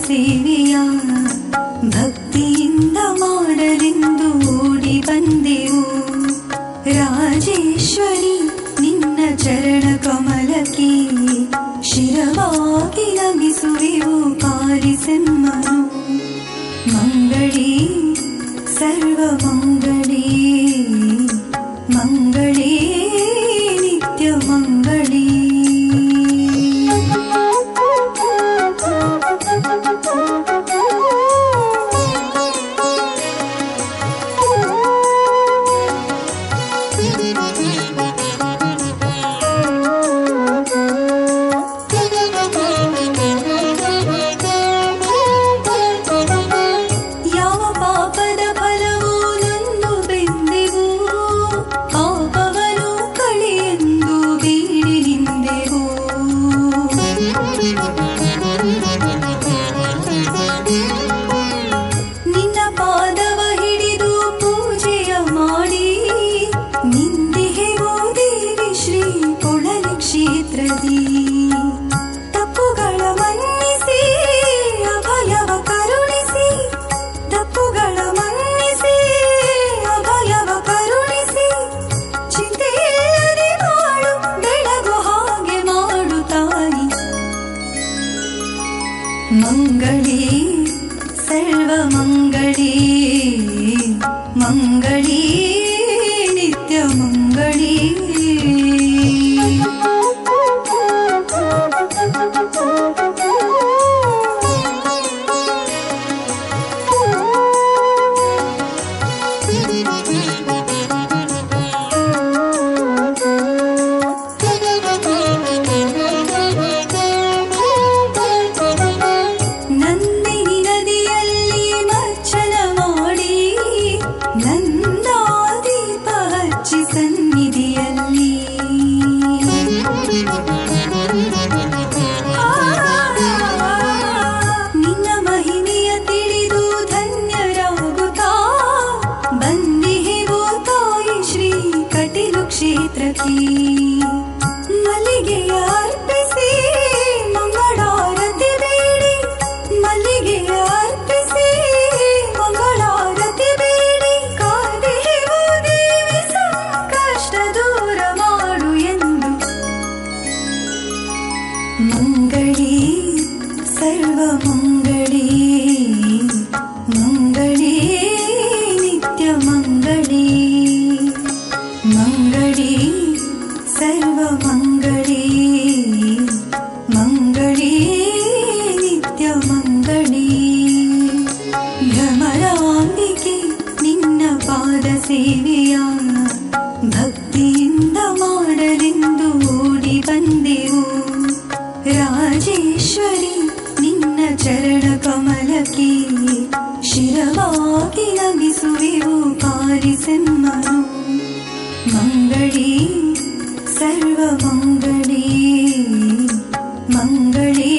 ಸೇವೆಯ ಭಕ್ತಿಯಿಂದ ಮಾಡಲೆಂದು ಓಡಿ ಬಂದೆವು. ರಾಜೇಶ್ವರಿ ನಿನ್ನ ಚರಣ ಕಮಲಕ್ಕೆ ಶಿರವಾಗಿ ನಮಿಸುವೆವು ಪಾಲಿಸೆಮ್ಮನು. ಮಂಗಳೇ ಸರ್ವಮಂಗಳೇ ಮಂಗಳೇ ನಿತ್ಯ ಮಂಗಳೇ. ತಪ್ಪುಗಳ ಮನ್ನಿಸಿ ಅಭಯವ ಕರುಣಿಸಿ, ತಪ್ಪುಗಳ ಮನ್ನಿಸಿ ಅಭಯವ ಕರುಣಿಸಿ, ಚಿಂತೆಯರಿ ಮಾಡು ಬೆಳಗು ಹಾಗೆ ಮಾಡು ತಾಯಿ. ಮಂಗಳೇ ಸರ್ವಮಂಗಳೇ ಮಂಗಳೇ ನಿತ್ಯ ಮಂಗಳೇ. ನಂದಿನಿ ನದಿಯಲ್ಲಿ ಮರ್ಚನ ಮಾಡಿ ನಂದಾ ದೀಪ ಹಚ್ಚಿ ಸನ್ನಿಧಿಯಲ್ಲಿ ನಿನ್ನ ಮಹಿಮೆಯ ತಿಳಿದು ಧನ್ಯರಾಗುತ್ತಾ ಬಂದಿಹೆವು ತಾಯಿ ಶ್ರೀ ಕಟೀಲು ಕ್ಷೇತ್ರಕ್ಕೆ. ಮಲ್ಲಿಗೆಯ ಅರ್ಪಿಸಿ ಮಂಗಳಾರತಿ ಬೇಡಿ, ಮಲ್ಲಿಗೆಯ ಅರ್ಪಿಸಿ ಮಂಗಳಾರತಿ ಬೇಡಿ, ಕಾದೆವು ದೇವಿ ಸಂಕಷ್ಟ ದೂರ ಮಾಡು ಎಂದು. ಮಂಗಳೇ ಸರ್ವಮಂಗಳೇ ಮಂಗಳೇ ನಿತ್ಯ ಮಂಗಳೇ. ಮಂಗಳೇ ಸರ್ವಮಂಗಳೇ ಮಂಗಳೇ ನಿತ್ಯ ಮಂಗಳೇ. ಭ್ರಮರಾಂಬಿಕೆ ನಿನ್ನ ಪಾದ ಸೇವೆಯ ಭಕ್ತಿಯಿಂದ ಮಾಡಲೆಂದು ಓಡಿ ಬಂದೆವು. ರಾಜೇಶ್ವರಿ ನಿನ್ನ ಚರಣ ಕಮಲಕ್ಕೆ ಶಿರವಾಗಿ ನಮಿಸುವೆವು ಪಾಲಿಸೆಮ್ಮನು. ಮಂಗಳೇ ಸರ್ವಮಂಗಳೇ ಮಂಗಳೇ